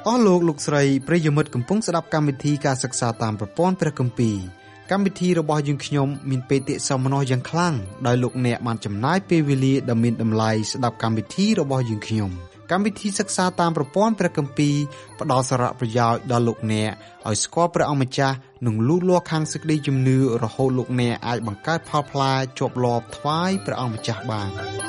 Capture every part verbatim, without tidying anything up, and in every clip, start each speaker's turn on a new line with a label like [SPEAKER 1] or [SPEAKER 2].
[SPEAKER 1] អស់លោកលោកស្រីប្រិយមិត្តកំពុងស្ដាប់កម្មវិធីការសិក្សាតាមប្រព័ន្ធព្រះគម្ពីរកម្មវិធីរបស់យើងខ្ញុំមានបេតិសោមនស្សយ៉ាងខ្លាំងដោយលោកអ្នកបានចំណាយពេលវេលាដ៏មានតម្លៃស្ដាប់កម្មវិធីរបស់យើងខ្ញុំកម្មវិធីសិក្សាតាមប្រព័ន្ធព្រះគម្ពីរផ្ដល់សារៈប្រយោជន៍ដល់លោកអ្នកឲ្យស្គាល់ព្រះអង្គម្ចាស់និងលូតលាស់ខាងសេចក្តីជំនឿរហូតលោកអ្នកអាចបង្កើតផលផ្លែជាប់លាប់ថ្វាយព្រះអង្គម្ចាស់បាន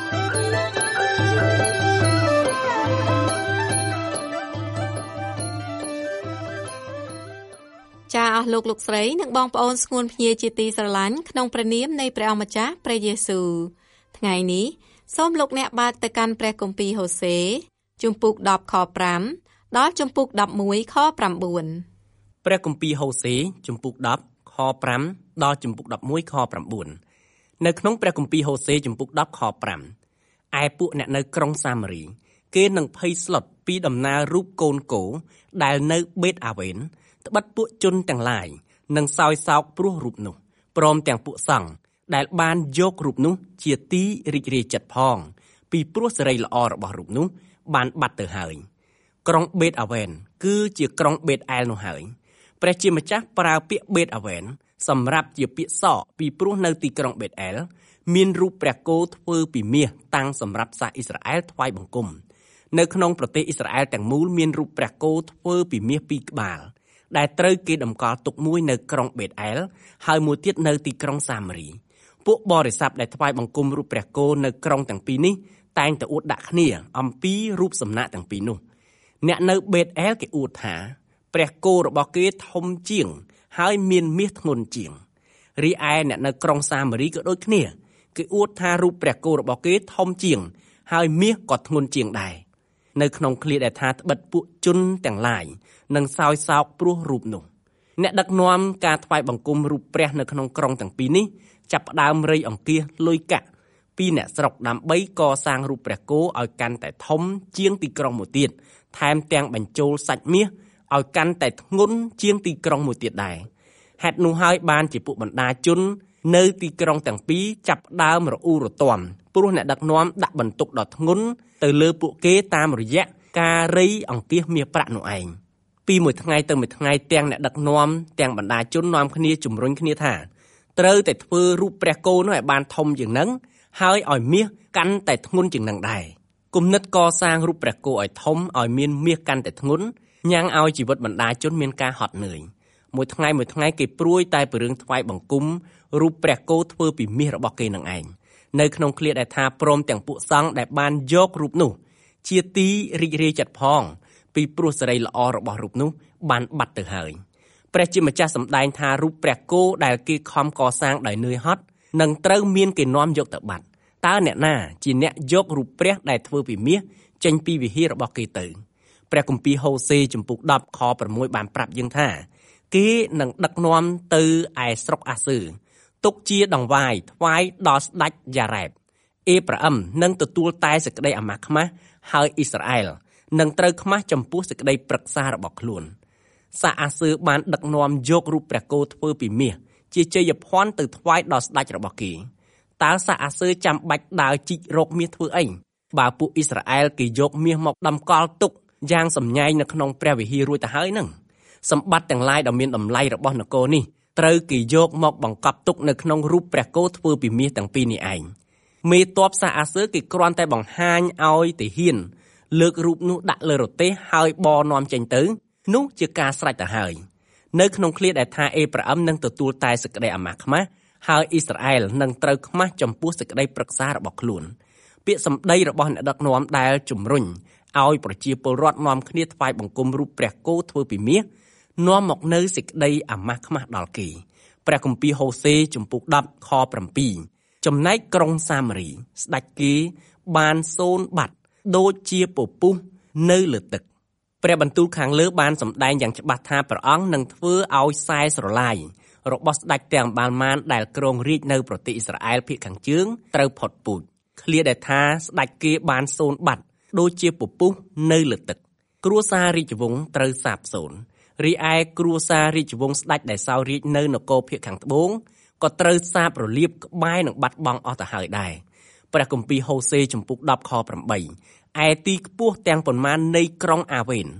[SPEAKER 2] ចាអស់លោកលោកស្រីនិងបងប្អូនស្ងួនភ្ញៀជាទីស្រឡាញ់ក្នុងព្រះនាមនៃព្រះអម្ចាស់ព្រះយេស៊ូវថ្ងៃនេះសូមលោកអ្នកបើកទៅកាន់ព្រះគម្ពីរហូសេជំពូកដប់ខប្រាំដល់ជំពូកដប់មួយខប្រាំបួន
[SPEAKER 3] ព្រះគម្ពីរហូសេជំពូកដប់ខប្រាំដល់ជំពូកដប់មួយខប្រាំបួននៅក្នុងព្រះគម្ពីរហូសេជំពូកដប់ខប្រាំឯពួកអ្នកនៅក្រុងសាមារីគេនឹងភ័យស្លុតពីដំណើររូបកូនគោដែលនៅបេតអាវេនត្បិតពួកជនទាំងឡាយនឹងសោយសោកព្រោះរូបនោះព្រមទាំងពួកសង្ឃដែលបានយករូបនោះជាទីរីករាយចិត្តផងពីព្រោះសេរីល្អរបស់រូបនោះបានបាត់ទៅហើយក្រុងបេតអាវេនគឺជាក្រុងបេតអែលនោះហើយព្រះជាម្ចាស់ប្រើពាក្យបេតអាវេនសម្រាប់ជាពាក្យសកពីព្រោះនៅទីក្រុងបេតអែលមានរូបព្រះគោធ្វើពីមាសតាំងសម្រាប់សាសអ៊ីស្រាអែលថ្វាយបង្គំនៅក្នុងប្រទេសអ៊ីស្រាអែលទាំងមូលមានរូបព្រះគោធ្វើពីមាសពីរក្បាលដែលត្រូវគេតម្កល់ទុកមួយនៅក្រុងបេតអែលហើយមួយទៀតនៅទីក្រុងសាមារីពួកបរិស័ទដែលថ្វាយបង្គំរូបព្រះគោនៅក្រុងទាំងពីរនេះតែងតែអួតដាក់គ្នាអំពីរូបសំណាកទាំងពីរនោះអ្នកនៅបេតអែលគេអួតថាព្រះគោរបស់គេធំជាងហើយមានមាសធ្ងន់ជាងរីឯអ្នកនៅក្រុងសាមារីក៏ដូចគ្នាគេអួតថារូបព្រះគោរបស់គេធំជាងហើយមាសក៏ធ្ងន់ជាងដែរនៅក្នុងឃ្លាដែលថាត្បិតពួកជនទាំងឡាយនឹងសោយសោកព្រោះរូបនោះអ្នកដឹកនាំការថ្វាយបង្គំរូបព្រះនៅក្នុងក្រុងទាំងពីរនេះចាប់ផ្ដើមរៃអង្គាសលុយកាក់ពីអ្នកស្រុកដើម្បីកសាងរូបព្រះគោឲ្យកាន់តែធំជាងទីក្រុងមួយទៀតថែមទាំងបញ្ចូលសាច់មាសឲ្យកាន់តែធ្ងន់ជាងទីក្រុងមួយទៀតដែរហេតុនោះហើយបានជាពួកបណ្ដាជននៅទីក្រុងទាំងពីរចាប់ផ្ដើមរអ៊ូរទាំព្រោះអ្នកដឹកនាំដាក់បន្ទុកដ៏ធ្ងន់ទៅលើពួកគេតាមរយៈការរៃអង្គាសមាសប្រាក់នោះឯងពីមួយថ្ងៃទៅមួយថ្ងៃទាំងអ្នកដឹកនាំទាំងបណ្ដាជននាំគ្នាជំរុញគ្នាថាត្រូវតែធ្វើរូបព្រះគោនោះឲ្យបានធំជាងនឹងហើយឲ្យមាសកាន់តែធ្ងន់ជាងនឹងដែរគំនិតកសាងរូបព្រះគោឲ្យធំឲ្យមានមាសកាន់តែធ្ងន់ញ៉ាំងឲ្យជីវិតបណ្ដាជនមានការហត់នឿយមួយថ្ងៃមួយថ្ងៃគេព្រួយតែពីរឿងថ្វាយបង្គំរូបព្រះគោធ្វើពីមាសរបស់គេនឹងឯងនៅក្នុងឃ្លាដែលថាព្រមទាំងពួកសង្ឃដែលបានយករូបនោះជាទីរីករាយចិត្តផងពីព្រោះសេរីល្អរបស់រូបនោះបានបាត់ទៅហើយព្រះជាម្ចាស់សម្ដែងថារូបព្រះគោដែលគេខំកសាងដោយនឿយហត់នឹងត្រូវមានគេនាំយកទៅបាត់តើអ្នកណាជាអ្នកយករូបព្រះដែលធ្វើពីមាសចេញពីវិហាររបស់គេទៅព្រះគម្ពីរហូសេជំពូកដប់ខប្រាំមួយបានប្រាប់យើងថាគេនឹងដឹកនាំទៅឯស្រុកអាស៊ើទុកជាដង្វាយថ្វាយដល់ស្ដេចយ៉ារ៉េបអេប្រាអឹមនឹងទទួលតែសេចក្តីអាម៉ាស់ខ្មាស់ហើយអ៊ីស្រាអែលនឹងត្រូវខ្មាស់ចំពោះសេចក្តីប្រឹក្សារបស់ខ្លួនសាសអាស៊ើបានដឹកនាំយករូបព្រះគោធ្វើពីមាសជាជ័យភ័ណ្ឌទៅថ្វាយដល់ស្ដេចរបស់គេតើសាសអាស៊ើចាំបាច់ដើរជីករកមាសធ្វើអីបើពួកអ៊ីស្រាអែលគេយកមាសមកតម្កល់ទុកយ៉ាងសម្ញែងនៅក្នុងព្រះវិហាររួចទៅហើយនឹងសម្បត្តិទាំងឡាយដ៏មានតម្លៃរបស់នគរនេះត្រូវគេយកមកបង្កប់ទុកនៅក្នុងរូបព្រះគោធ្វើពីមាសទាំងពីរនេះឯងមេទ័ពសាសអាស៊ើគេគ្រាន់តែបង្ហាញឲ្យទាហានលើករូបនោះដាក់លើរទេះហើយបរនាំចេញទៅនោះជាការស្រេចទៅហើយនៅក្នុងឃ្លាដែលថាអេប្រាអឹមនឹងទទួលតែសេចក្តីអាម៉ាស់ខ្មាស់ហើយអ៊ីស្រាអែលនឹងត្រូវខ្មាស់ចំពោះសេចក្តីប្រឹក្សារបស់ខ្លួនពាក្យសម្ដីរបស់អ្នកដឹកនាំដែលជំរុញឲ្យប្រជាពលរដ្ឋនាំគ្នាថ្វាយបង្គំរូបព្រះគោធ្វើពីមាសនាំមកនៅសេចក្តីអាម៉ាស់ខ្មាស់ដល់គេព្រះគម្ពីរហូសេជំពូកដប់ខប្រាំពីរចំណែកក្រុងសាមារីស្ដេចគេបានសូន្យបាត់ដូចជាពពុះនៅលើទឹកព្រះបន្ទូលខាងលើបានសម្ដែងយ៉ាងច្បាស់ថាព្រះអង្គនឹងធ្វើឲ្យខ្សែស្រឡាយរបស់ស្ដេចទាំងបាល់ម៉ានដែលគ្រងរាជ្យនៅប្រទេសអ៊ីស្រាអែលភាគខាងជើងត្រូវផុតពូជឃ្លាដែលថាស្ដេចគេបានសូន្យបាត់ដូចជាពពុះនៅលើទឹកគ្រួសាររាជវង្សត្រូវសាបសូន្យរីឯគ្រួសាររាជវង្សស្ដេចដែលសោយរាជ្យនៅនគរភាគខាងត្បូងក៏ត្រូវសាបរលាបក្បែរនឹងបាត់បង់អស់ទៅហើយដែរព្រះគម្ពីរហូសេជំពូកដប់ខប្រាំបីឯទីខ្ពស់ទាំងប៉ុន្មាននៃក្រុងអាវេន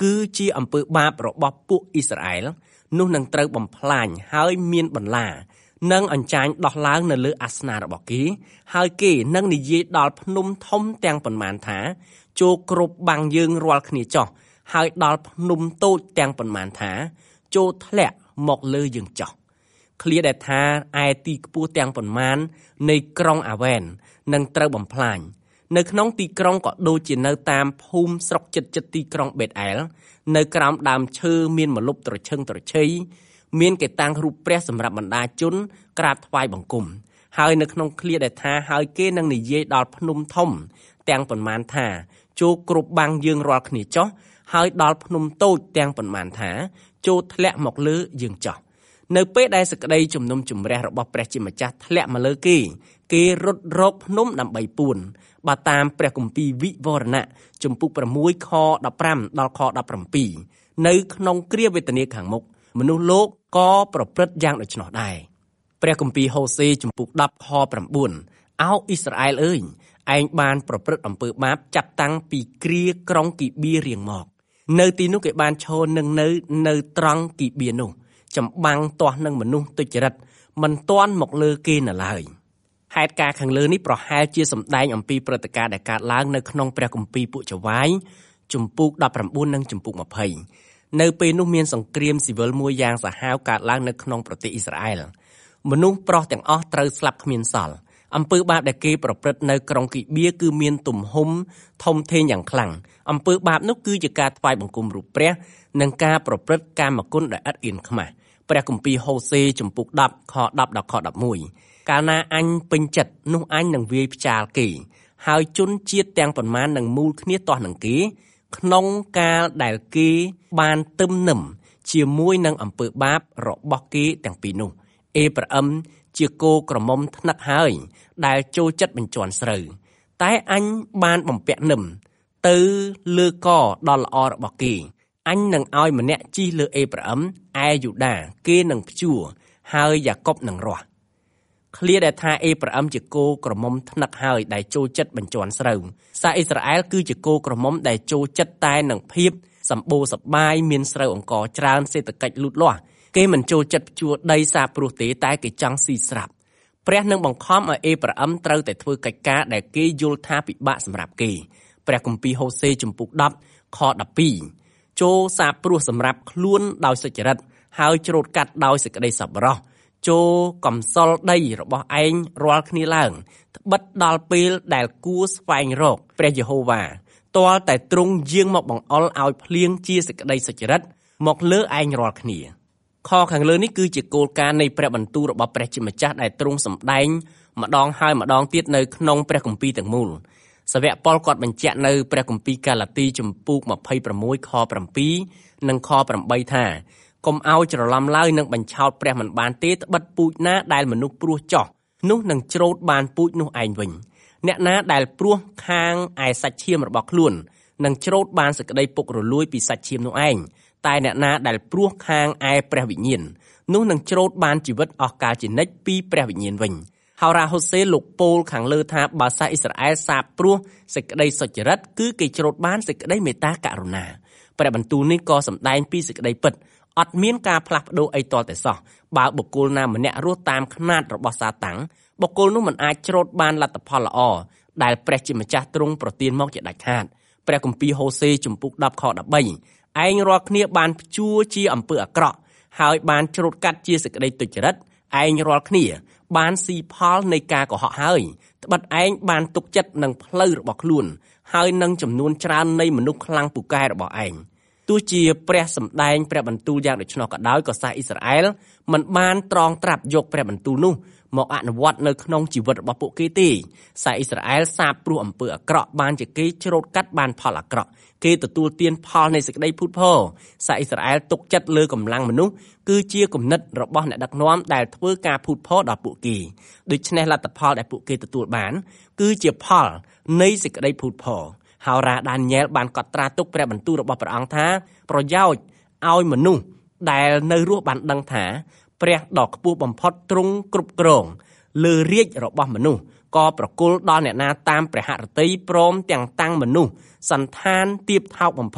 [SPEAKER 3] គឺជាអំពើបាបរបស់ពួកអ៊ីស្រាអែលនោះនឹងត្រូវបំផ្លាញហើយមានបន្លានិងអញ្ចាញដោះឡើងនៅលើអាសនៈរបស់គេហើយគេនឹងនិយាយដល់ភ្នំធំទាំងប៉ុន្មានថាចូលគ្រប់បាំងយើងរាល់គ្នាចោះហើយដល់ភ្នំតូចទាំងប៉ុន្មានថាចូលធ្លាក់មកលើយើងចោះឃ្លាដែលថាឯទីខ្ពស់ទាំងប៉ុន្មាននៃក្រុងអាវ៉ែននឹងត្រូវបំផ្លាញនៅក្នុងទីក្រុងក៏ដូចជានៅតាមភូមិស្រុកជិតជិតទីក្រុងបេតអែលនៅក្រោមដើមឈើមានម្លប់ត្រឈឹងត្រឈៃមានគេតាំងរូបព្រះសម្រាប់បណ្ដាជនក្រាបថ្វាយបង្គំហើយនៅក្នុងឃ្លាដែលថាហើយគេនឹងនិយាយដល់ភ្នំធំទាំងប៉ុន្មានថាចូលគ្រប់បាំងយើងរាល់គ្នាចុះហើយដល់ភ្នំតូចទាំងប៉ុន្មានថាចូលធ្លាក់មកលើយើងចុះនៅពេលដែលសេចក្តីជំនុំជម្រះរបស់ព្រះជាម្ចាស់ធ្លាក់មកលើគេគេរត់រកភ្នំដើម្បីពួនបើតាមព្រះគម្ពីរវិវរណៈជំពូក6ខដប់ប្រាំដល់ខដប់ប្រាំពីរនៅក្នុងគ្រាវេទនាខាងមុខមនុស្សលោកក៏ប្រព្រឹត្តយ៉ាងដូច្នោះដែរព្រះគម្ពីរហូសេជំពូកដប់ខប្រាំបួនអោអ៊ីស្រាអែលអើយឯងបានប្រព្រឹត្តអំពើបាបចាប់តាំងពីគ្រាក្រុងគីបៀរៀងមកនៅទីនោះគេបានឈរនឹងនៅនៅត្រង់គីបៀនោះចម្បាំងទាស់នឹងមនុស្សទុច្ចរិតមិនទាន់មកលើគេនៅឡើយហេតុការណ៍ខាងលើនេះប្រហែលជាសម្ដែងអំពីព្រឹត្តិការណ៍ដែលកើតឡើងនៅក្នុងព្រះគម្ពីរពួកចវាយជំពូកដប់ប្រាំបួននិងជំពូកម្ភៃនៅពេលនោះមានសង្គ្រាមស៊ីវិលមួយយ៉ាងសាហាវកើតឡើងនៅក្នុងប្រទេសអ៊ីស្រាអែលមនុស្សប្រុសទាំងអស់ត្រូវស្លាប់គ្មានសល់អំពើបាបដែលគេប្រព្រឹត្តនៅក្រុងគីបៀគឺមានទំហំធំធេងយ៉ាងខ្លាំងអំពើបាបនោះគឺជាការថ្វាយបង្គំរូបព្រះនិងការប្រព្រឹត្តកាមគុណដែលឥតអៀនខ្មាស់ព្រះគម្ពីរហូសេជំពូកដប់ខដប់ដល់ខដប់មួយកាលណាអញពេញចិត្តនោះអញនឹងវាយផ្ចាលគេហើយជនជាតិទាំងប៉ុន្មាននឹងមូលគ្នាទាស់នឹងគេក្នុងកាលដែលគេបានទឹមនឹមជាមួយនឹងអំពើបាបរបស់គេទាំងពីរនោះអេប្រាអឹមជាគោក្រមុំថ្នឹកហើយដែលចូលចិត្តបញ្ជាន់ស្រូវតែអញបានបំពាក់នឹមទៅលើកដ៏ល្អរបស់គេអញនឹងឲ្យម្នាក់ជិះលើអេប្រាអឹមឯយូដាគេនឹងព្យួរហើយយ៉ាកុបនឹងរស់ឃ្លាដែលថាអេប្រាអឹមជាគោក្រមុំថ្នឹកហើយដែលចូលចិត្តបញ្ជាន់ស្រូវសាអ៊ីស្រាអែលគឺជាគោក្រមុំដែលចូលចិត្តតែនឹងភាពសម្បូរសប្បាយមានស្រូវអង្ករច្រើនសេដ្ឋកិច្ចលូតលាស់គេមិនចូលចិត្តព្យួរដីសាព្រោះទេតែគេចង់ស៊ីស្រាប់ព្រះនឹងបង្ខំឲ្យអេប្រាអឹមត្រូវតែធ្វើកិច្ចការដែលគេយល់ថាពិបាកសម្រាប់គេព្រះគម្ពីរហូសេជំពូកដប់ខដប់ពីរចូលសាព្រោះសម្រាប់ខ្លួនដោយសុចរិតហើយច្រូតកាត់ដោយសេចក្តីសប្បុរសចូលកំសល់ដីរបស់ឯងរាល់គ្នាឡើងត្បិតដល់ពេលដែលគួរស្វែងរកព្រះយេហូវ៉ាទាល់តែទ្រង់យាងមកបង្អុលឲ្យភ្លៀងជាសេចក្តីសុចរិតមកលើឯងរាល់គ្នាខខាងលើនេះគឺជាគោលការណ៍នៃព្រះបន្ទូលរបស់ព្រះជាម្ចាស់ដែលទ្រង់សម្ដែងម្ដងហើយម្ដងទៀតនៅក្នុងព្រះគម្ពីរទាំងមូលសាវកប៉ុលគាត់បញ្ជាក់នៅព្រះគម្ពីរកាឡាទីជំពូកម្ភៃប្រាំមួយខប្រាំពីរនិងខប្រាំបីថាកុំឲ្យច្រឡំឡើយនឹងបញ្ឆោតព្រះមិនបានទេត្បិតពូជណាដែលមនុស្សព្រោះចោះនោះនឹងច្រូតបានពូជនោះឯងវិញអ្នកណាដែលព្រោះខាងឯសាច់ឈាមរបស់ខ្លួននឹងច្រូតបានសេចក្តីពុករលួយពីសាច់ឈាមនោះឯងតែអ្នកណាដែលព្រោះខាងឯព្រះវិញ្ញាណនោះនឹងច្រូតបានជីវិតអស់កាលជានិច្ចពីព្រះវិញ្ញាណវិញហោរាហូសេលោកពោលខាងលើថាបើសាសអ៊ីស្រាអែលសាបព្រោះសេចក្តីសុចរិតគឺគេច្រូតបានសេចក្តីមេត្តាករុណាព្រះបន្ទូលនេះក៏សម្ដែងពីសេចក្តីពិតអត់មានការផ្លាស់ប្ដូរអីទាល់តែសោះបើបុគ្គលណាម្នាក់រស់តាមខ្នាតរបស់សាតាំងបុគ្គលនោះមិនអាចច្រូតបានលទ្ធផលល្អដែលព្រះជាម្ចាស់ទ្រង់ប្រទានមកជាដាច់ខាតព្រះគម្ពីរហូសេជំពូកដប់ខដប់បីឯងរាល់គ្នាបានព្យួរជាអំពើអាក្រក់ហើយបានច្រូតកាត់ជាសេចក្តីទុច្ចរិតឯងរាល់គ្នាបានស៊ីផលនៃការកុហកហើយត្បិតឯងបានទុកចិត្តនឹងផ្លូវរបស់ខ្លួនហើយនឹងចំនួនច្រើននៃមនុស្សខ្លាំងពូកែរបស់ឯងទោះជាព្រះសម្ដែងព្រះបន្ទូលយ៉ាងដូច្នោះក៏ដោយក៏សាសអ៊ីស្រាអែលមិនបានត្រងត្រាប់យកព្រះបន្ទូលនោះមកអនុវត្តនៅក្នុងជីវិតរបស់ពួកគេទេសាសអ៊ីស្រាអែលសាបព្រោះអំពើអាក្រក់បានជាគេច្រូតកាត់បានផលអាក្រក់គេទទួលទានផលនៃសេចក្តីភូតភរសាសអ៊ីស្រាអែលទុកចិត្តលើកម្លាំងមនុស្សគឺជាគំនិតរបស់អ្នកដឹកនាំដែលធ្វើការភូតភរដល់ពួកគេដូច្នេះលទ្ធផលដែលពួកគេទទួលបានគឺជាផលនៃសេចក្តីភូតភរហោរាដានីយ៉ែលបានកត់ត្រាទុកព្រះបន្ទូលរបស់ព្រះអង្គថាប្រយោជន៍ឲ្យមនុស្សដែលនៅរស់បានដឹងថាព្រះដ៏ខ្ពស់បំផុតទ្រង់គ្រប់គ្រងលើរាជ្យរបស់មនុស្សក៏ប្រគល់ដល់អ្នកណាតាមព្រះហឫទ័យព្រមទាំងតាំងមនុស្សសន្តានទៀបថោកបំផុត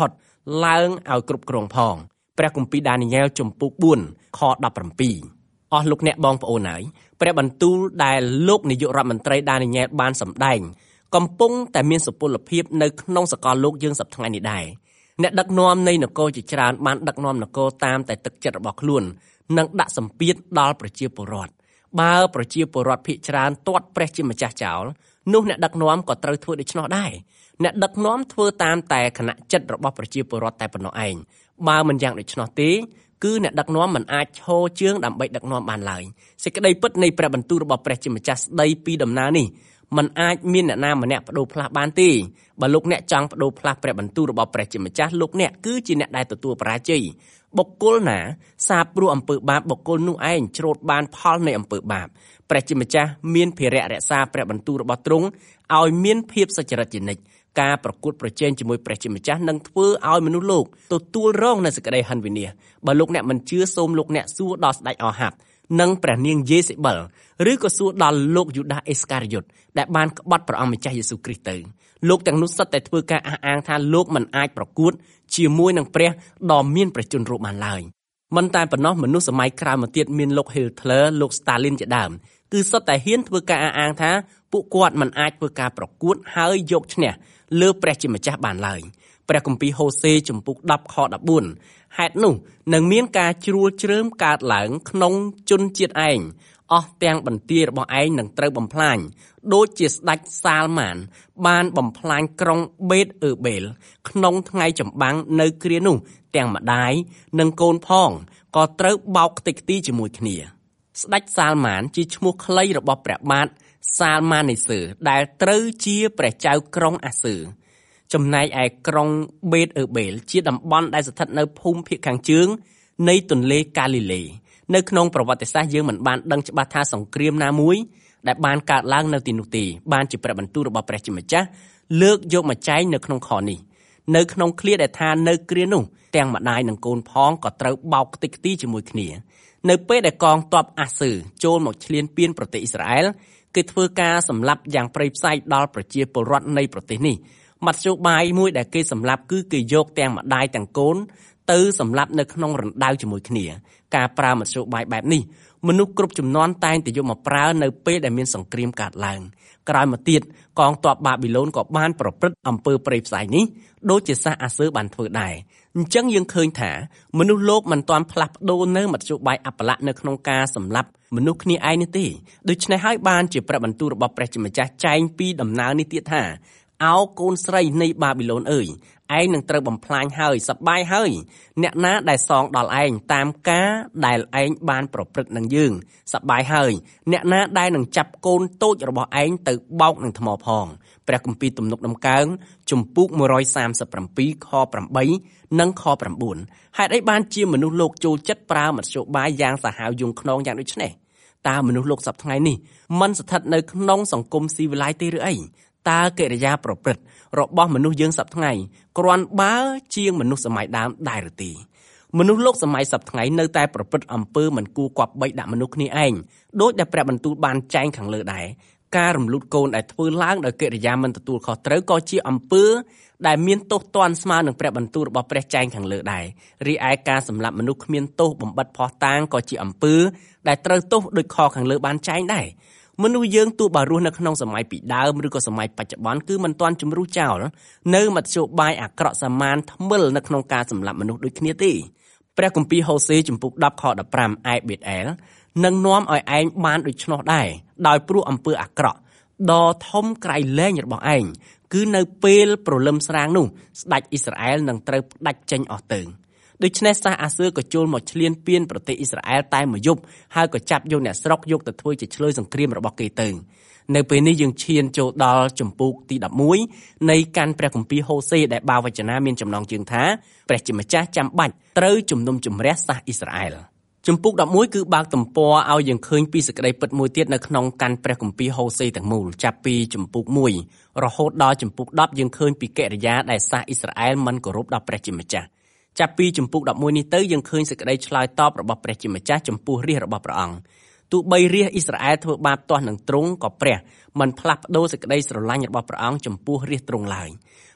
[SPEAKER 3] ឡើងឲ្យគ្រប់គ្រងផងព្រះគម្ពីរដានីយ៉ែលជំពូកបួនខដប់ប្រាំពីរអស់លោកអ្នកបងប្អូនហើយព្រះបន្ទូលដែលលោកនាយករដ្ឋមន្ត្រីដានីយ៉ែលបានសម្ដែងកំពុងតែមានសុពលភាពនៅក្នុងសកលលោកយើងសប្តាហ៍នេះដែរអ្នកដឹកនាំនៃនគរជាច្រើនបានដឹកនាំនគរតាមតែទឹកចិត្តរបស់ខ្លួននិងដាក់សម្ពាធដល់ប្រជាពលរដ្ឋបើប្រជាពលរដ្ឋភាគច្រើនទាត់ព្រះជាម្ចាស់ចោលនោះអ្នកដឹកនាំក៏ត្រូវធ្វើដូច្នោះដែរអ្នកដឹកនាំធ្វើតាមតែគណៈចិត្តរបស់ប្រជាពលរដ្ឋតែប៉ុណ្ណោះឯងបើមិនយ៉ាងដូច្នោះទេគឺអ្នកដឹកនាំមិនអាចឈរជើងដើម្បីដឹកនាំបានឡើយសេចក្តីពិតនៃព្រះបន្ទូលរបស់ព្រះជាម្ចាស់ស្ដីពីដំណើរនេះมันអាចមានអ្នកណាម្នាក់បដូរផ្លាស់បានទេបើលោកអ្នកចង់បដូរផ្លាស់ព្រះបន្ទូលរបស់ព្រះជាម្ចាស់លោកអ្នកគឺជាអ្នកដែលទទួលបរាជ័យបុគ្គលណាសាបព្រោះអំពើបាបបុគ្គលនោះឯងច្រូតបានផលនៃអំពើបាបព្រះជាម្ចាស់មានភារៈរក្សាព្រះបន្ទូលរបស់ទ្រង់ឲ្យមានភាពសុចរិតជានិច្ចការប្រកួតប្រជែងជាមួយព្រះជាម្ចាស់នឹងធ្វើឲ្យមនុស្សលោកទទួលរងនូវសេចក្តីហិនវិនាសបើលោកអ្នកមិនជឿសូមលោកអ្នកសួរដល់ស្ដេចអាហាបនិងព្រះនាងយេសេបិលឬក៏សួរដល់លោកយូដាអេសការីយ៉ុតដែលបានក្បត់ព្រះអង្គម្ចាស់យេស៊ូវគ្រីស្ទទៅលោកទាំងនោះសុទ្ធតែធ្វើការអះអាងថាលោកមិនអាចប្រកួតជាមួយនឹងព្រះដ៏មានព្រះជន្មរូបបានឡើយមិនតែប៉ុណ្ណោះមនុស្សសម័យក្រោយមកទៀតមានលោក Hitler លោក Stalin ជាដើមគឺសុទ្ធតែហ៊ានធ្វើការអះអាងថាពួកគាត់មិនអាចធ្វើការប្រកួតហើយយកឈ្នះលើព្រះជាម្ចាស់បានឡើយព្រះគម្ពីរហូសេជំពូកដប់ខដប់បួនហេតុនោះនឹងមានការជ្រួលជ្រើមកើតឡើងក្នុងជនជាតិឯងអស់ទាំងបន្ទាយរបស់ឯងនឹងត្រូវបំផ្លាញដូចជាស្ដេចសាលម៉ានបានបំផ្លាញក្រុងបេតអឺបេលក្នុងថ្ងៃចម្បាំងនៅគ្រានោះទាំងម្ដាយនិងកូនផងក៏ត្រូវបោកខ្ទេចខ្ទីជាមួយគ្នាស្ដេចសាលម៉ានជាឈ្មោះខ្លីរបស់ព្រះបាទសាលម៉ានេសឺដែលត្រូវជាព្រះចៅក្រុងអាសឺចំណែកឯក្រុងបេតអឺបេលជាតំបន់ដែលស្ថិតនៅភូមិភាគខាងជើងនៃទន្លេកាលីលេនៅក្នុងប្រវត្តិសាស្ត្រយើងមិនបានដឹងច្បាស់ថាសង្គ្រាមណាមួយដែលបានកើតឡើងនៅទីនោះទេបានជាព្រះបន្ទូលរបស់ព្រះជាម្ចាស់លើកយកមកចែងនៅក្នុងខនេះនៅក្នុងឃ្លាដែលថានៅគ្រានោះទាំងម្ដាយនិងកូនផងក៏ត្រូវបោកខ្ទេចខ្ទីជាមួយគ្នានៅពេលដែលកងទ័ពអាសឺចូលមកឈ្លានពានប្រទេសអ៊ីស្រាអែលគេធ្វើការសម្លាប់យ៉ាងព្រៃផ្សៃដល់ប្រជាពលរដ្ឋនៃប្រទេសនេះមធ្យោបាយមួយដែលគេសម្លាប់គឺគេយកទាំងម្ដាយទាំងកូនទៅសម្លាប់នៅក្នុងរណ្ដៅជាមួយគ្នាការប្រើមធ្យោបាយបែបនេះមនុស្សគ្រប់ជំនាន់តែងតែយកមកប្រើនៅពេលដែលមានសង្គ្រាមកើតឡើងក្រោយមកទៀតកងទ័ពបាប៊ីឡូនក៏បានប្រព្រឹត្តអំពើព្រៃផ្សៃនេះដូចជាសាសអាសឺបានធ្វើដែរអញ្ចឹងយើងឃើញថាមនុស្សលោកមិនទាន់ផ្លាស់ប្ដូរនៅមធ្យោបាយអបល័ក្ខនៅក្នុងការសម្លាប់មនុស្សគ្នាឯងនេះទេដូច្នេះហើយបានជាព្រះបន្ទូលរបស់ព្រះជាម្ចាស់ចែងពីដំណើរនេះទៀតថាអោកូនស្រីនៃបាប៊ីឡូនអើយឯងនឹងត្រូវបំផ្លាញហើយសប្បាយហើយអ្នកណាដែលសងដល់ឯងតាមការដែលឯងបានប្រព្រឹត្តនឹងយើងសប្បាយហើយអ្នកណាដែលនឹងចាប់កូនតូចរបស់ឯងទៅបោកនឹងថ្មផងព្រះគម្ពីរទំនុកដំកើងជំពូកmột trăm ba mươi bảyខប្រាំបីនិងខប្រាំបួនហេតុអីបានជាមនុស្សលោកចូលចិត្តប្រើមធ្យោបាយយ៉ាងសាហាវយង់ខ្នងយ៉ាងដូចនេះតើមនុស្សលោកសប្តាហ៍ថ្ងៃនេះមិនស្ថិតនៅក្នុងសង្គមស៊ីវិល័យទេឬអីតើកិរិយាប្រព្រឹត្តរបស់មនុស្សយើងសប្តាហ៍ថ្ងៃគ្រាន់បើជាងមនុស្សសម័យដើមដែរឬទេមនុស្សលោកសម័យសប្តាហ៍ថ្ងៃនៅតែប្រព្រឹត្តអំពើមិនគួរគប្បីដាក់មនុស្សគ្នាឯងដោយដែលព្រះបន្ទូលបានចែងខាងលើដែរការរំលូតកូនដែលធ្វើឡើងដោយកិរិយាមិនទទួលខុសត្រូវក៏ជាអំពើដែលមានទោសទណ្ឌស្មើនឹងព្រះបន្ទូលរបស់ព្រះចែងខាងលើដែររីឯការសម្លាប់មនុស្សគ្មានទោសបំបិទភ័ស្តុតាងក៏ជាអំពើដែលត្រូវទោសដោយខខាងលើបានចែងដែរមនុស្សយើងទោះបើរស់នៅក្នុងសម័យពីដើមឬក៏សម័យបច្ចុប្បន្នគឺមិនទាន់ជំរុះចោលនៅមធ្យោបាយអាក្រក់សាមញ្ញថ្មិលនៅក្នុងការសម្លាប់មនុស្សដូចគ្នាទេព្រះគម្ពីរហូសេជំពូកដប់ខដប់ប្រាំឯបេតអែលនឹងនាំឲ្យឯងបានដូច្នោះដែរដោយព្រោះអំពើអាក្រក់ដ៏ធំក្រៃលែងរបស់ឯងគឺនៅពេលព្រលឹមស្រាងនោះស្ដេចអ៊ីស្រាអែលនឹងត្រូវផ្ដាច់ចេញអស់ទៅដូច្នេះសាសអាសឺក៏ចូលមកឈ្លានពានប្រទេសអ៊ីស្រាអែលតែមួយយប់ហើយក៏ចាប់យកអ្នកស្រុកយកទៅធ្វើជាឆ្លើយសង្គ្រាមរបស់គេទៅនៅពេលនេះយើងឈានចូលដល់ជំពូកទីដប់មួយនៃកាន់ព្រះគម្ពីរហូសេដែលបាវចនាមានចំណងជើងថាព្រះជាម្ចាស់ចាំបាច់ត្រូវជំនុំជម្រះសាសអ៊ីស្រាអែលជំពូកដប់មួយគឺបើកទំព័រឲ្យយើងឃើញពីសេចក្តីពិតមួយទៀតនៅក្នុងកាន់ព្រះគម្ពីរហូសេទាំងមូលចាប់ពីជំពូកមួយរហូតដល់ជំពូកដប់យើងឃើញពីកិរិយាដែលសាសអ៊ីស្រាអែលមិនគោរពដល់ព្រះជាម្ចាស់ចាប់ពីជំពូកដប់មួយនេះទៅយើងឃើញសេចក្តីឆ្លើយតបរបស់ព្រះជាម្ចាស់ចំពោះរាជរបស់ព្រះអង្គទោះបីរាជអ៊ីស្រាអែលធ្វើបាបទាស់នឹងទ្រង់ក៏ព្រះមិនផ្លាស់ប្ដូរសេចក្តីស្រឡាញ់របស់ព្រះអង្គចំពោះរាជទ្រង់ឡើយ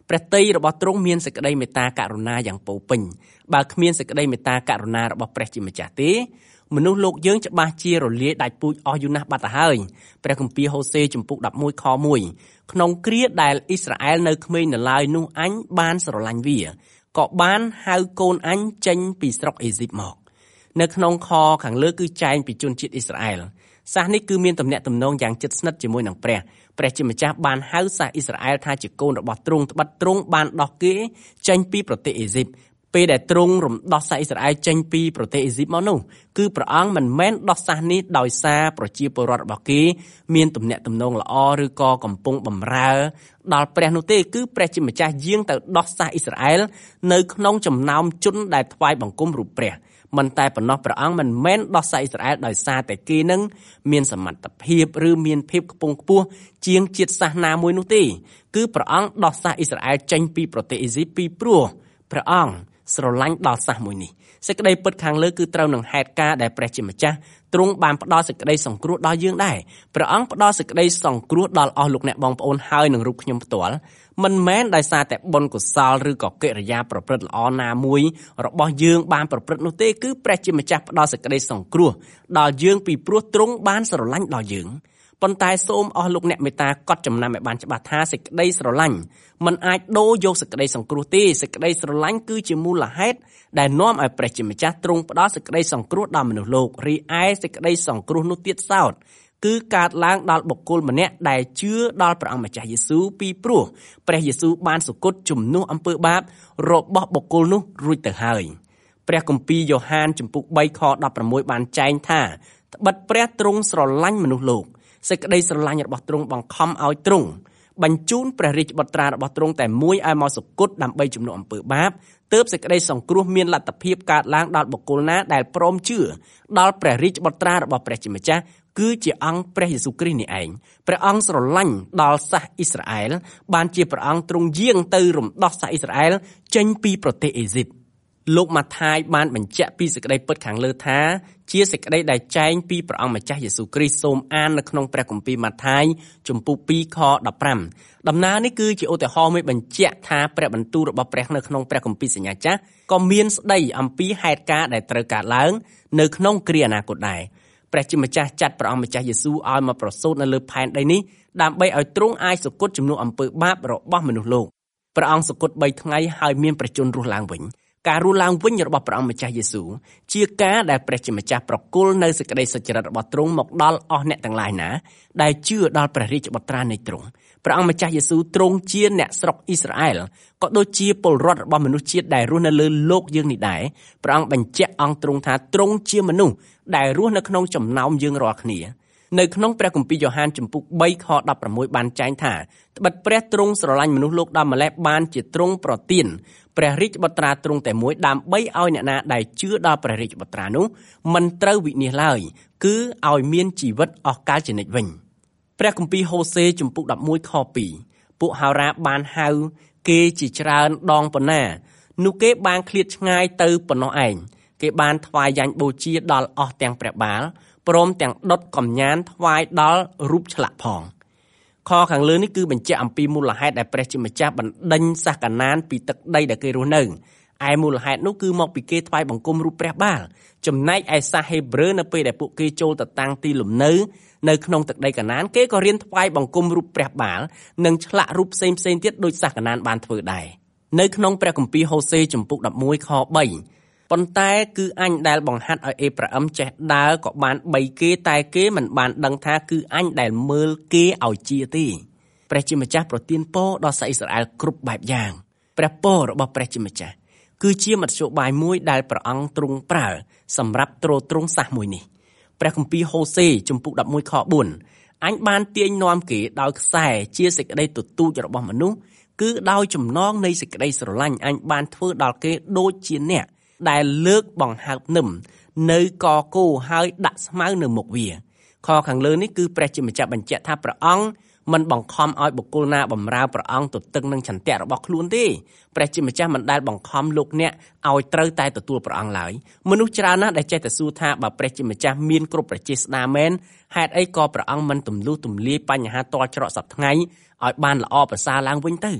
[SPEAKER 3] ព្រះទ័យរបស់ទ្រង់មានសេចក្តីមេត្តាករុណាយ៉ាងពោពេញបើគ្មានសេចក្តីមេត្តាករុណារបស់ព្រះជាម្ចាស់ទេមនុស្សលោកយើងច្បាស់ជារលាយដាច់ពូជអស់យូរណាស់បាត់ទៅហើយព្រះគម្ពីរហូសេជំពូកដប់មួយខមួយក្នុងគ្រាដែលអ៊ីស្រាអែលនៅក្មេងនៅឡើយនោះអញបានស្រឡាញ់វាក៏បានហៅកូនអញចេញពីស្រុកអេស៊ីបមកនៅក្នុងខខាងលើគឺចែងពីជនជាតិអ៊ីស្រាអែលសាសនេះគឺមានទំនាក់ទំនងយ៉ាងជិតស្និទ្ធជាមួយនឹងព្រះព្រះជាម្ចាស់បានហៅសាសអ៊ីស្រាអែលថាជាកូនរបស់ទ្រង់ត្បិតទ្រង់បានដោះគេចេញពីប្រទេសអេស៊ីបពេលដែលទ្រង់រំដោះសាសអ៊ីស្រាអែលចេញពីប្រទេសអេស៊ីបមកនោះគឺព្រះអង្គមិនមែនដោះសាសនេះដោយសារប្រជាពលរដ្ឋរបស់គេមានទំនាក់ទំនងល្អឬក៏កំពុងបម្រើដល់ព្រះនោះទេគឺព្រះជាម្ចាស់យាងទៅដោះសាសអ៊ីស្រាអែលនៅក្នុងចំណោមជនដែលថ្វាយបង្គំរូបព្រះមិនតែប៉ុណ្ណោះព្រះអង្គមិនមែនដោះសាសអ៊ីស្រាអែលដោយសារតែគេនឹងមានសមត្ថភាពឬមានភាពខ្ពង់ខ្ពស់ជាងជាតិសាសន៍ណាមួយនោះទេគឺព្រះអង្គដោះសាសអ៊ីស្រាអែលចេញពីប្រទេសអេស៊ីបពីព្រោះព្រះអង្គស្រឡាញ់ដល់សាសមួយនេះសេចក្តីពិតខាងលើគឺត្រូវនឹងហេតុការណ៍ដែលព្រះជាម្ចាស់ទ្រង់បានផ្ដល់សេចក្តីសង្គ្រោះដល់យើងដែរព្រះអង្គផ្ដល់សេចក្តីសង្គ្រោះដល់អស់លោកអ្នកបងប្អូនហើយនឹងរូបខ្ញុំផ្ទាល់មិនមែនដោយសារតែបុណ្យកុសលឬក៏កិរិយាប្រព្រឹត្តល្អណាមួយរបស់យើងបានប្រព្រឹត្តនោះទេគឺព្រះជាម្ចាស់ផ្ដល់សេចក្តីសង្គ្រោះដល់យើងពីព្រោះទ្រង់បានស្រឡាញ់ដល់យើងប៉ុន្តែសូមអស់លោកអ្នកមេត្តាកត់ចំណាំឲ្យបានច្បាស់ថាសេចក្តីស្រឡាញ់មិនអាចដូរយកសេចក្តីសង្គ្រោះទេសេចក្តីស្រឡាញ់គឺជាមូលហេតុដែលនាំឲ្យព្រះជាម្ចាស់ទ្រង់ផ្ដល់សេចក្តីសង្គ្រោះដល់មនុស្សលោករីឯសេចក្តីសង្គ្រោះនោះទៀតសោតគឺកើតឡើងដល់បុគ្គលម្នាក់ដែលជឿដល់ព្រះអង្គម្ចាស់យេស៊ូវពីព្រោះព្រះយេស៊ូវបានសុគតជំនួសអំពើបាបរបស់បុគ្គលនោះរួចទៅហើយព្រះគម្ពីរយ៉ូហានជំពូកបីខដប់ប្រាំមួយបានចែងថាត្បិតព្រះទ្រង់ស្រឡាញ់មនុស្សលោកសេចក្តីស្រឡាញ់របស់ទ្រង់បង្ខំឲ្យទ្រង់បញ្ជូនព្រះរាជបុត្រារបស់ទ្រង់តែមួយឲ្យមកសុគតដើម្បីជំនួសអំពើបាបទើបសេចក្តីសង្គ្រោះមានលទ្ធភាពកើតឡើងដល់បុគ្គលណាដែលព្រមជឿដល់ព្រះរាជបុត្រារបស់ព្រះជាម្ចាស់គឺជាអង្គព្រះយេស៊ូវគ្រីស្ទនេះឯងព្រះអង្គស្រឡាញ់ដល់សាសអ៊ីស្រាអែលបានជាព្រះអង្គទ្រង់យាងទៅរំដោះសាសអ៊ីស្រាអែលចេញពីប្រទេសអេស៊ីបលោកម៉ាថាយបានបញ្ជាក់ពីសេចក្តីពិតខាងលើថាជាសេចក្តីដែលចែងពីព្រះអង្គម្ចាស់យេស៊ូវគ្រីស្ទសូមអាននៅក្នុងព្រះគម្ពីរម៉ាថាយជំពូកពីរខដប់ប្រាំដំណើរនេះគឺជាឧទាហរណ៍មួយបញ្ជាក់ថាព្រះបន្ទូលរបស់ព្រះនៅក្នុងព្រះគម្ពីរសញ្ញាចាស់ក៏មានស្ដីអំពីហេតុការណ៍ដែលត្រូវកើតឡើងនៅក្នុងគ្រាអនាគតដែរព្រះជាម្ចាស់ចាត់ព្រះអង្គម្ចាស់យេស៊ូវឲ្យមកប្រសូតនៅលើផែនដីនេះដើម្បីឲ្យទ្រង់អាចសុគតជំនួសអំពើបាបរបស់មនុស្សលោកព្រះអង្គសុគតបីថ្ងៃហើយមានព្រះជន្មរស់ឡើងវិញការរស់ឡើងវិញរបស់ព្រះអង្គម្ចាស់យេស៊ូវជាការដែលព្រះជាម្ចាស់ប្រគល់នៅសេចក្តីសុចរិតរបស់ទ្រង់មកដល់អស់អ្នកទាំងឡាយណាដែលជឿដល់ព្រះរាជបុត្រានៃទ្រង់ព្រះអង្គម្ចាស់យេស៊ូវទ្រង់ជាអ្នកស្រុកអ៊ីស្រាអែលក៏ដូចជាពលរដ្ឋរបស់មនុស្សជាតិដែលរស់នៅលើលោកយើងនេះដែរព្រះអង្គបញ្ជាក់អង្គទ្រង់ថាទ្រង់ជាមនុស្សដែលរស់នៅក្នុងចំណោមយើងរាល់គ្នានៅក្នុងព្រះគម្ពីរយ៉ូហានជំពូកបីខដប់ប្រាំមួយបានចែងថាត្បិតព្រះទ្រង់ស្រឡាញ់មនុស្សលោកដល់ម្ល៉េះបានជាទ្រង់ប្រទានព្រះរាជបុត្រាទ្រង់តែមួយដើម្បីឲ្យអ្នកណាដែលជឿដល់ព្រះរាជបុត្រានោះមិនត្រូវវិនាសឡើយគឺឲ្យមានជីវិតអស់កាលជានិច្ចវិញព្រះគម្ពីរហូសេជំពូកដប់មួយខពីរពួកហោរាបានហៅគេជាច្រើនដងប៉ុណ្ណានោះគេបានឃ្លាតឆ្ងាយទៅប៉ុណ្ណោះឯងគេបានថ្វាយយ៉ាញ់បូជាដល់អស់ទាំងព្រះបាលព្រមទាំងដុតកំញានថ្វាយដល់រូបឆ្លាក់ផងខខាងលើនេះគឺបញ្ជាក់អំពីមូលហេតុដែលព្រះជាម្ចាស់បណ្ដេញសាសកាណានពីទឹកដីដែលគេរស់នៅឯមូលហេតុនោះគឺមកពីគេថ្វាយបង្គំរូបព្រះបាលចំណែកឯសាសហេប្រឺនៅពេលដែលពួកគេចូលទៅតាំងទីលំនៅនៅក្នុងទឹកដីកាណានគេក៏រៀនថ្វាយបង្គំរូបព្រះបាលនិងឆ្លាក់រូបផ្សេងផ្សេងទៀតដោយសាសកាណានបានធ្វើដែរនៅក្នុងព្រះគម្ពីរហូសេជំពូកដប់មួយខបីប៉ុន្តែគឺអញដែលបង្ហាត់ឲ្យអេប្រាអឹមចេះដើរក៏បានបីគេតែគេមិនបានដឹងថាគឺអញដែលមើលគេឲ្យជាទេព្រះជាម្ចាស់ប្រទានពរដល់សាសអ៊ីស្រាអែលគ្រប់បែបយ៉ាងព្រះពររបស់ព្រះជាម្ចាស់គឺជាមធ្យោបាយមួយដែលព្រះអង្គទ្រង់ប្រើសម្រាប់ទ្រទ្រង់សាសមួយនេះព្រះគម្ពីរហូសេជំពូកដប់មួយខបួនអញបានទាញនាំគេដោយខ្សែជាសេចក្តីទទូចរបស់មនុស្សគឺដោយចំណងនៃសេចក្តីស្រឡាញ់អញបានធ្វើដល់គេដូចជាអ្នកដែលលើកបង្ហើបនឹមនៅកគោហើយដាក់ស្មៅនៅមុខវាខខាងលើនេះគឺព្រះជាម្ចាស់បញ្ជាក់ថាព្រះអង្គមិនបង្ខំឲ្យបុគ្គលណាបម្រើព្រះអង្គទទឹងនឹងឆន្ទៈរបស់ខ្លួនទេព្រះជាម្ចាស់មិនដែលបង្ខំលោកអ្នកឲ្យត្រូវតែទទួលព្រះអង្គឡើយមនុស្សច្រើនណាស់ដែលចេះតែសួរថាបើព្រះជាម្ចាស់មានគ្រប់ប្រជាស្ដាមែនហេតុអីក៏ព្រះអង្គមិនទម្លុះទម្លាយបញ្ហាតល់ច្រកសប្តាហ៍ថ្ងៃឲ្យបានល្អប្រសើរឡើងវិញទៅ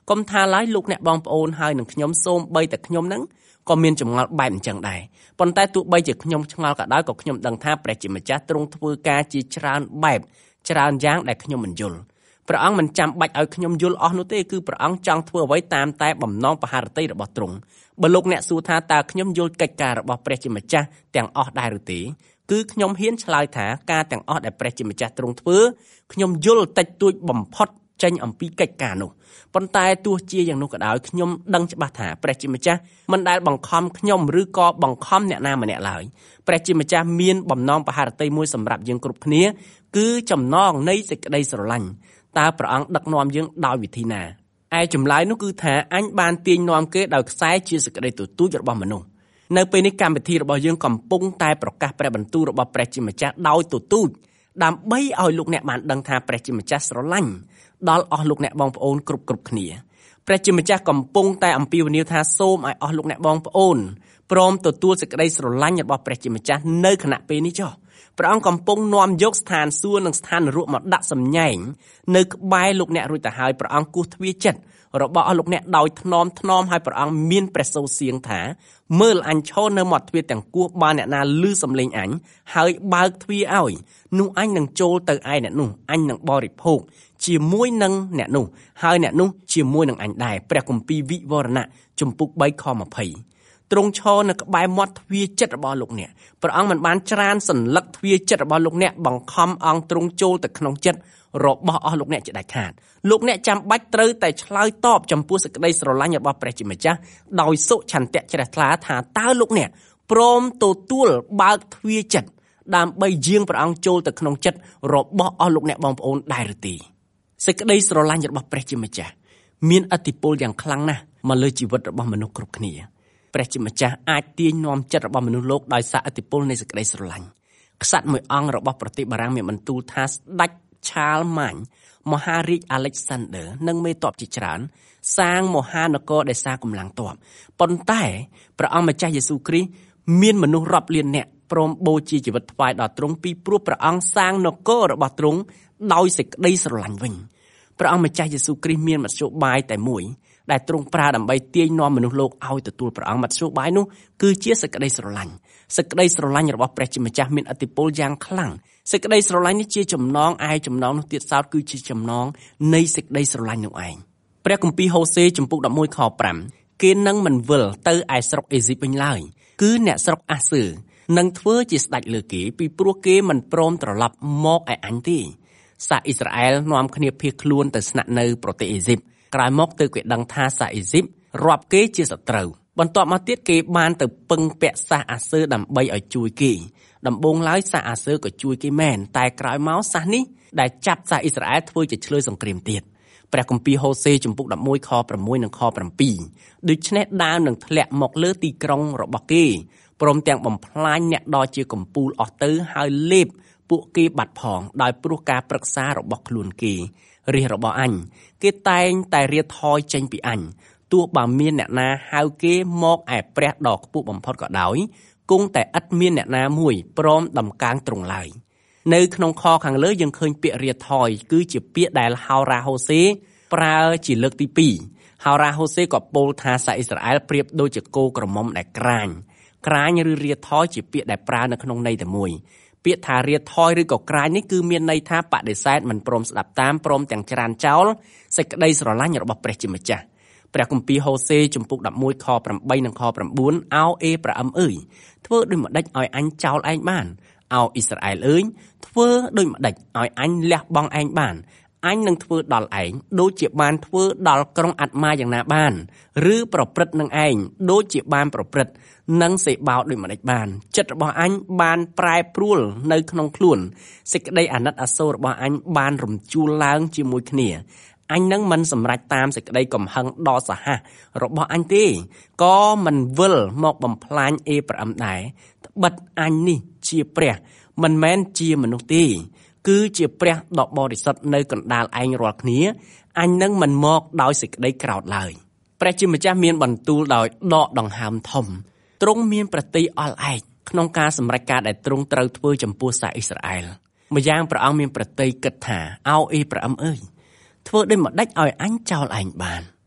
[SPEAKER 3] កុំថាឡើយលោកអ្នកបងប្អូនហើយនឹងខ្ញុំសូមបីតែខ្ញុំហ្នឹងក៏មានចម្ងល់បែបអញ្ចឹងដែរប៉ុន្តែទោះបីជាខ្ញុំឆ្ងល់ក៏ដោយក៏ខ្ញុំដឹងថាព្រះជាម្ចាស់ទ្រង់ធ្វើការជាច្រើនបែបច្រើនយ៉ាងដែលខ្ញុំមិនយល់ព្រះអង្គមិនចាំបាច់ឲ្យខ្ញុំយល់អស់នោះទេគឺព្រះអង្គចង់ធ្វើអ្វីតាមតែបំណងបហារតីរបស់ទ្រង់បើលោកអ្នកសួរថាតើខ្ញុំយល់កិច្ចការរបស់ព្រះជាម្ចាស់ទាំងអស់ដែរឬទេគឺខ្ញុំហ៊ានឆ្លើយថាការទាំងអស់ដែលព្រះជាម្ចាស់ទ្រង់ធ្វើខ្ញុំយល់តិចតួចបំផុតចេញអំពីកិច្ចការនោះប៉ុន្តែទោះជាយ៉ាងនោះក៏ដោយខ្ញុំដឹងច្បាស់ថាព្រះជាម្ចាស់មិនដែលបង្ខំខ្ញុំឬក៏បង្ខំអ្នកណាម្នាក់ឡើយព្រះជាម្ចាស់មានបំណងបហារតីមួយសម្រាប់យើងគ្រប់គ្នាគឺចំណងនៃសេចក្តីស្រឡាញ់តើព្រះអង្គដឹកនាំយើងដោយវិធីណាឯចម្លើយនោះគឺថាអញបានទាញនាំគេដោយខ្សែជាសេចក្តីទទូចរបស់មនុស្សនៅពេលនេះកម្មវិធីរបស់យើងកំពុងតែប្រកាសព្រះបន្ទូលរបស់ព្រះជាម្ចាស់ដោយទទូចដើម្បីឲ្យលោកអ្នកបានដឹងថាព្រះជាម្ចាស់ស្រឡាញ់ដល់អស់លោកអ្នកបងប្អូនគ្រប់គ្រប់គ្នាព្រះជាម្ចាស់កំពុងតែអំពាវនាវថាសូមឲ្យអស់លោកអ្នកបងប្អូនព្រមទទួលសេចក្តីស្រឡាញ់របស់ព្រះជាម្ចាស់នៅខណៈពេលនេះចុះព្រះអង្គកំពុងនាំយកស្ថានសួគ៌និងស្ថាននរកមកដាក់សម្ញែងនៅក្បែរលោកអ្នករួចទៅហើយព្រះអង្គគោះទ្វារចិត្តរបស់អស់លោកអ្នកដោយថ្នមថ្នមហើយព្រះអង្គមានព្រះសូរសៀងថាមើលអញឈរនៅមាត់ទ្វារទាំងគោះបើអ្នកណាឮសំឡេងអញហើយបើកទ្វារឲ្យនោះអញនឹងចូលទៅឯអ្នកនោះអញនឹងបរិភោគជាមួយនឹងអ្នកនោះហើយអ្នកនោះជាមួយនឹងអញដែរព្រះគម្ពីរវិវរណៈជំពូកបីខម្ភៃទ្រង់ឈរនៅក្បែរមាត់ទ្វារចិត្តរបស់លោកអ្នកព្រះអង្គមិនបានច្រានសន្លឹកទ្វារចិត្តរបស់លោកអ្នកបង្ខំអង្គទ្រង់ចូលទៅក្នុងចិត្តរបស់អស់លោកអ្នកជាដាច់ខាតលោកអ្នកចាំបាច់ត្រូវតែឆ្លើយតបចំពោះសេចក្តីស្រឡាញ់របស់ព្រះជាម្ចាស់ដោយសុឆន្ទៈជ្រះថ្លាថាតើលោកអ្នកព្រមទទួលបើកទ្វារចិត្តដើម្បីយាងព្រះអង្គចូលទៅក្នុងចិត្តរបស់អស់លោកអ្នកបងប្អូនដែរឬទេសេចក្តីស្រឡាញ់របស់ព្រះជាម្ចាស់មានឥទ្ធិពលយ៉ាងខ្លាំងណាស់មកលើជីវិតរបស់មនុស្សគ្រប់គ្នាព្រះជាម្ចាស់អាចទាញនាំចិត្តរបស់មនុស្សលោកដោយសារឥទ្ធិពលនៃសេចក្តីស្រឡាញ់ក្សត្រមួយអង្គរបស់ប្រទេសបារាំងមានបន្ទូលថាស្ដេចឆាលម៉ាញ់មហារាជអាឡិចសាន់ដឺនិងមេទ័ពជាច្រើនសាងមហានគរដែលសារកម្លាំងទ័ពប៉ុន្តែព្រះអង្គម្ចាស់យេស៊ូវគ្រីស្ទមានមនុស្សរាប់លាននាក់ព្រមបូជាជីវិតថ្វាយដល់ទ្រង់ពីព្រោះព្រះអង្គសាងនគររបស់ទ្រង់ដោយសេចក្តីស្រឡាញ់វិញព្រះអង្គម្ចាស់យេស៊ូវគ្រីស្ទមានមធ្យោបាយតែមួយដែលទ្រង់ប្រើដើម្បីទាញនាំមនុស្សលោកឲ្យទទួលព្រះអង្គមធ្យោបាយនោះគឺជាសេចក្តីស្រឡាញ់សេចក្តីស្រឡាញ់របស់ព្រះជាម្ចាស់មានឥទ្ធិពលយ៉ាងខ្លាំងសេចក្តីស្រឡាញ់នេះជាចំណងឯចំណងនោះទៀតសោតគឺជាចំណងនៃសេចក្តីស្រឡាញ់នោះឯងព្រះគម្ពីរហូសេជំពូកដប់មួយខប្រាំគេនឹងមិនវិលទៅឯស្រុកអេស៊ីបវិញឡើយគឺអ្នកស្រុកអាសឺនឹងធ្វើជាស្ដេចលើគេពីព្រោះគេមិនព្រមត្រឡប់មកឯអញទេសាសអ៊ីស្រាអែលនាំគ្នាភៀសខ្លួនទៅស្នាក់នៅប្រទេសអេស៊ីបក្រោយមកទើបគេដឹងថាសាសអេស៊ីបរាប់គេជាសត្រូវបន្ទាប់មកទៀតគេបានទៅពឹងពាក់សាសអាសឺដើម្បីឲ្យជួយគេដំបូងឡើយសាសអាសឺក៏ជួយគេមែនតែក្រោយមកសាសនេះដែលចាប់សាសអ៊ីស្រាអែលធ្វើជាឆ្លើយសង្គ្រាមទៀតព្រះគម្ពីរហូសេជំពូកដប់មួយខប្រាំមួយនិងខប្រាំពីរដូច្នេះដាវនឹងធ្លាក់មកលើទីក្រុងរបស់គេព្រមទាំងបំផ្លាញអ្នកដ៏ជាកំពូលអស់ទៅហើយលេបពួកគេបាត់ផងដោយព្រោះការប្រឹក្សារបស់ខ្លួនគេរាជរបស់អញគេតែងតែរៀបថយចេញពីអញទោះបើមានអ្នកណាហៅគេមកឯព្រះដ៏ខ្ពស់បំផុតក៏ដោយគង់តែឥតមានអ្នកណាមួយព្រមដំកើងទ្រង់ឡើយនៅក្នុងខខាងលើយើងឃើញពាក្យរៀបថយគឺជាពាក្យដែលហោរាហូសេប្រើជាលើកទីពីរហោរាហូសេក៏ពោលថាសាសអ៊ីស្រាអែលប្រៀបដូចជាគោក្រមុំដែលក្រាញក្រាញឬរៀបថយជាពាក្យដែលប្រើនៅក្នុងន័យតែមួយពាក្យថារៀបថយឬក៏ក្រាញនេះគឺមានន័យថាបដិសេធមិនព្រមស្ដាប់តាមព្រមទាំងច្រានចោលសេចក្តីស្រឡាញ់របស់ព្រះជាម្ចាស់ព្រះគម្ពីរហូសេជំពូកដប់មួយខប្រាំបីនិងខប្រាំបួនអោអេប្រាអឹមអើយធ្វើដូចម្ដេចឲ្យអញចោលឯងបានអោអ៊ីស្រាអែលអើយធ្វើដូចម្ដេចឲ្យអញលះបង់ឯងបានអញនឹងធ្វើដល់ឯងដូចជាបានធ្វើដល់ក្រុងអាត្មាយ៉ាងណាបានឬប្រព្រឹត្តនឹងឯងដូចជាបានប្រព្រឹត្តនឹងសេបោដូចម្ដេចបានចិត្តរបស់អញបានប្រែប្រួលនៅក្នុងខ្លួនសេចក្តីអាណិតអាសូររបស់អញបានរំជួលឡើងជាមួយគ្នាអញនឹងមិនសម្រេចតាមសេចក្តីកំហឹងដ៏សាហាវរបស់អញទេក៏មិនវិលមកបំផ្លាញអេប្រាអឹមដែរត្បិតអញនេះជាព្រះមិនមែនជាមនុស្សទេគឺជាព្រះដ៏បរិសុទ្ធនៅកណ្ដាលឯងរាល់គ្នាអញនឹងមិនមកដោយសេចក្តីក្រោធឡើយព្រះជាម្ចាស់មានបន្ទូលដោយដកដង្ហើមធំទ្រង់មានប្រតិអល់ឯកក្នុងការសម្រេចការដែលទ្រង់ត្រូវធ្វើចំពោះសាសអ៊ីស្រាអែលម្យ៉ាងព្រះអង្គមានប្រតិគិតថាអោអេប្រាអឹមអើយធ្វើដូចម្ដេចឲ្យអញចោលឯងបាន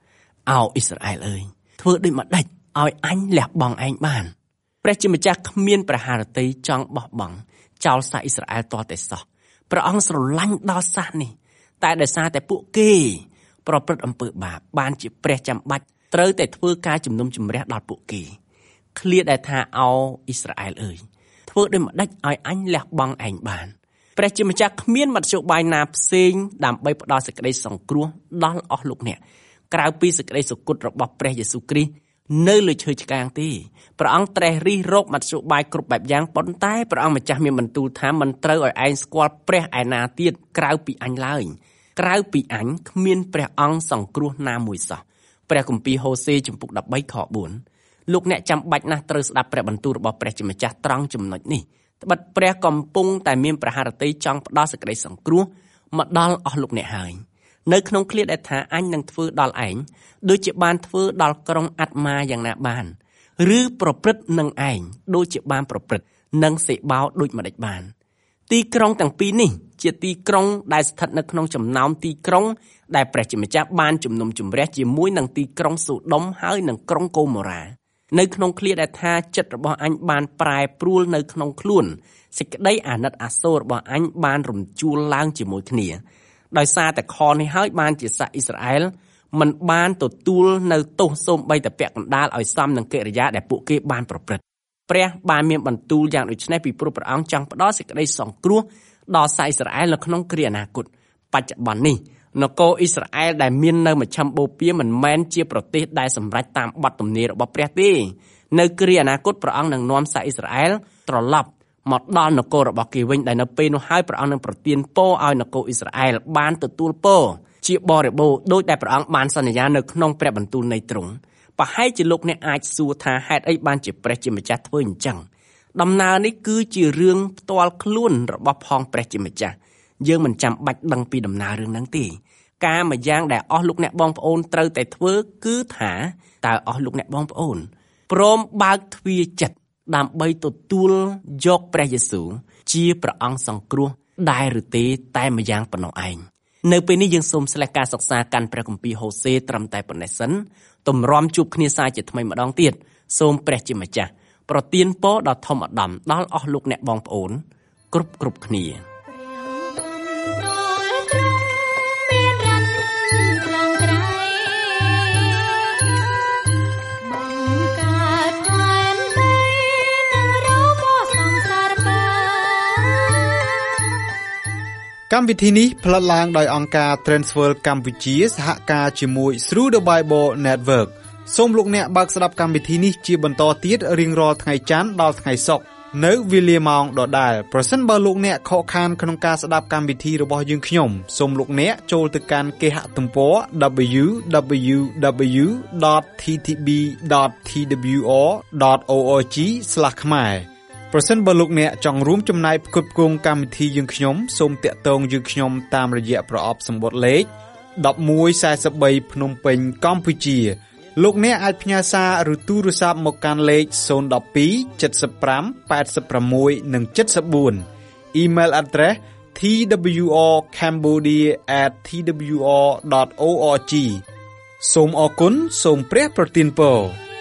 [SPEAKER 3] អោអ៊ីស្រាអែលអើយធ្វើដូចម្ដេចឲ្យអញលះបង់ឯងបានព្រះជាម្ចាស់គ្មានប្រហារតីចង់បោះបង់ចោលសាសអ៊ីស្រាអែលទាល់តែសោះព្រះអង្គស្រឡាញ់ដល់សាសនេះតែដោយសារតែពួកគេប្រព្រឹត្តអំពើបាបបានជាព្រះចាំបាច់ត្រូវតែធ្វើការជំនុំជម្រះដល់ពួកគេឃ្លាដែលថាអោអ៊ីស្រាអែលអើយធ្វើដូចម្ដេចឲ្យអញលះបង់ឯងបានព្រះជាម្ចាស់គ្មានមធ្យោបាយណាផ្សេងដើម្បីផ្ដល់សេចក្តីសង្គ្រោះដល់អស់លោកអ្នកក្រៅពីសេចក្តីសុគតរបស់ព្រះយេស៊ូវគ្រីស្ទនៅលើឈើឆ្កាងទេព្រះអង្គត្រេះរិះរកមធ្យោបាយគ្រប់បែបយ៉ាងប៉ុន្តែព្រះអង្គម្ចាស់មានបន្ទូលថាមិនត្រូវឲ្យឯងស្គាល់ព្រះឯណាទៀតក្រៅពីអញឡើយក្រៅពីអញគ្មានព្រះអង្គសង្គ្រោះណាមួយសោះព្រះគម្ពីរហូសេជំពូកដប់បីខបួនលោកអ្នកចាំបាច់ណាស់ត្រូវស្ដាប់ព្រះបន្ទូលរបស់ព្រះជាម្ចាស់ត្រង់ចំណុចនេះត្បិតព្រះកំពុងតែមានប្រហារតីចង់ផ្ដល់សេចក្តីសង្គ្រោះមកដល់អស់លោកអ្នកហើយនៅក្នុងឃ្លាដែលថាអញនឹងធ្វើដល់ឯងដូចជាបានធ្វើដល់ក្រុងអាត្មាយ៉ាងណាបានឬប្រព្រឹត្តនឹងឯងដូចជាបានប្រព្រឹត្តនឹងសេបោដូចម្ដេចបានទីក្រុងទាំងពីរនេះជាទីក្រុងដែលស្ថិតនៅក្នុងចំណោមទីក្រុងដែលព្រះជាម្ចាស់បានជំនុំជម្រះជាមួយនឹងទីក្រុងសូដុំហើយនឹងក្រុងកូម៉ូរ៉ានៅក្នុងឃ្លាដែលថាចិត្តរបស់អញបានប្រែប្រួលនៅក្នុងខ្លួនសេចក្តីអាណិតអាសូររបស់អញបានរំជួលឡើងជាមួយគ្នាដោយសារតែខនេះហើយបានជាសាសអ៊ីស្រាអែលមិនបានទទួលនៅទោសសូម្បីតែពាក់កណ្ដាលឲ្យសមនឹងកិរិយាដែលពួកគេបានប្រព្រឹត្តព្រះបានមានបន្ទូលយ៉ាងដូចនេះពីព្រោះព្រះអង្គចង់ផ្ដល់សេចក្តីសង្គ្រោះដល់សាសអ៊ីស្រាអែលនៅក្នុងគ្រាអនាគតបច្ចុប្បន្ននេះនគរអ៊ីស្រាអែលដែលមាននៅមជ្ឈមបូព៌ាមិនមែនជាប្រទេសដែលសម្រេចតាមបទទំនាយរបស់ព្រះទេនៅគ្រាអនាគតព្រះអង្គនឹងនាំសាសអ៊ីស្រាអែលត្រឡប់មកដល់នគររបស់គេវិញដែលនៅពេលនោះហើយព្រះអង្គនឹងប្រទានពរឲ្យនគរអ៊ីស្រាអែលបានទទួលពរជាបរិបូរណ៍ដោយដែលព្រះអង្គបានសន្យានៅក្នុងព្រះបន្ទូលនៃទ្រង់ប្រហែលជាលោកអ្នកអាចសួរថាហេតុអីបានជាព្រះជាម្ចាស់ធ្វើអញ្ចឹងដំណើរនេះគឺជារឿងផ្ទាល់ខ្លួនរបស់ផងព្រះជាម្ចាស់យើងមិនចាំបាច់ដឹងពីដំណើររឿងហ្នឹងទេការមួយយ៉ាងដែលអស់លោកអ្នកបងប្អូនត្រូវតែធ្វើគឺថាតើអស់លោកអ្នកបងប្អូនព្រមបើកទ្វារចិត្តដើម្បីទទួលយកព្រះយេស៊ូវជាព្រះអង្គសង្គ្រោះដែរឬទេតែម្យ៉ាងប៉ុណ្ណោះឯងនៅពេលនេះយើងសូមស្លេះការសិក្សាកាន់ព្រះគម្ពីរហូសេត្រឹមតែប៉ុណ្ណេះសិនទម្រាំជួបគ្នាសាជាថ្មីម្ដងទៀតសូមព្រះជាម្ចាស់ប្រទានពរដ៏ធំឧត្តមដល់អស់លោកអ្នកបងប្អូនគ្រប់គ្រប់គ្នា
[SPEAKER 1] កម្មវិធីនេះផ្លាត់ឡើងដោយអង្គការ Transworld កម្ពុជាសហការជាមួយ Through the Bible Network សូមលោកអ្នកបើកស្ដាប់កម្មវិធីនេះជាបន្តទៀតរៀងរាល់ថ្ងៃច័ន្ទដល់ថ្ងៃសុក្រនៅវេលាម៉ោងដដែលប្រសិនបើលោកអ្នកខកខានក្នុងការស្ដាប់កម្មវិធីរបស់យើងខ្ញុំសូមលោកអ្នកចូលទៅកាន់គេហទំព័រ double-u double-u double-u dot t t b dot t w r dot org ស្លាស ខ្មែរប្រសិនបើលោកអ្នកចង់រួមចំណែកផ្គត់ផ្គង់កម្មវិធីយើងខ្ញុំសូមតាក់ទងយើងខ្ញុំតាមរយៈប្រអប់សម្បត្តិលេខmột một bốn baភ្នំពេញកម្ពុជាលោកអ្នកអាចផ្ញើសារឬទូរស័ព្ទមកកាន់លេខศูนย์ หนึ่ง สอง เจ็ด ห้า แปด หก និង เจ็ด สี่ Email address t w r cambodia at t w r dot org សូមអរគុណសូមព្រះប្រទានពរ